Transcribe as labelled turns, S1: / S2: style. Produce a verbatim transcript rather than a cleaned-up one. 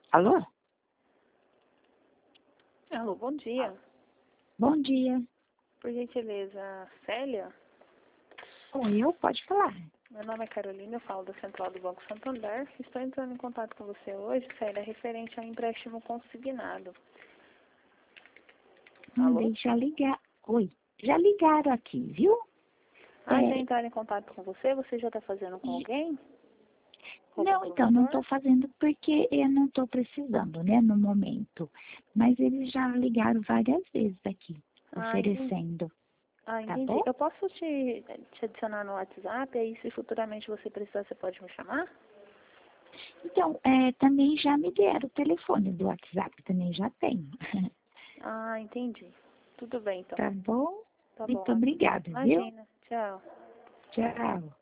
S1: Alô?
S2: Alô, bom dia.
S1: Bom dia.
S2: Por gentileza, Célia?
S1: Oi, eu? Pode falar.
S2: Meu nome é Carolina, eu falo da Central do Banco Santander. Estou entrando em contato com você hoje, Célia, referente ao empréstimo consignado. Alô?
S1: Mandei já ligar. Oi, já ligaram aqui, viu?
S2: Ah, já
S1: É,
S2: entraram em contato com você? Você já está fazendo com alguém? Com algum
S1: não, então, não
S2: provedor?
S1: estou fazendo porque eu não estou precisando, né, no momento. Mas eles já ligaram várias vezes aqui,
S2: Ah, entendi.
S1: oferecendo,
S2: Ah,
S1: tá
S2: entendi.
S1: bom?
S2: Eu posso te, te adicionar no WhatsApp, aí se futuramente você precisar, você pode me chamar?
S1: Então, é, também já me deram o telefone do WhatsApp, também já tenho.
S2: Ah, entendi. Tudo bem, então.
S1: Tá bom?
S2: Tá
S1: Muito
S2: bom.
S1: obrigada, viu?
S2: Imagina. Tchau.
S1: Tchau.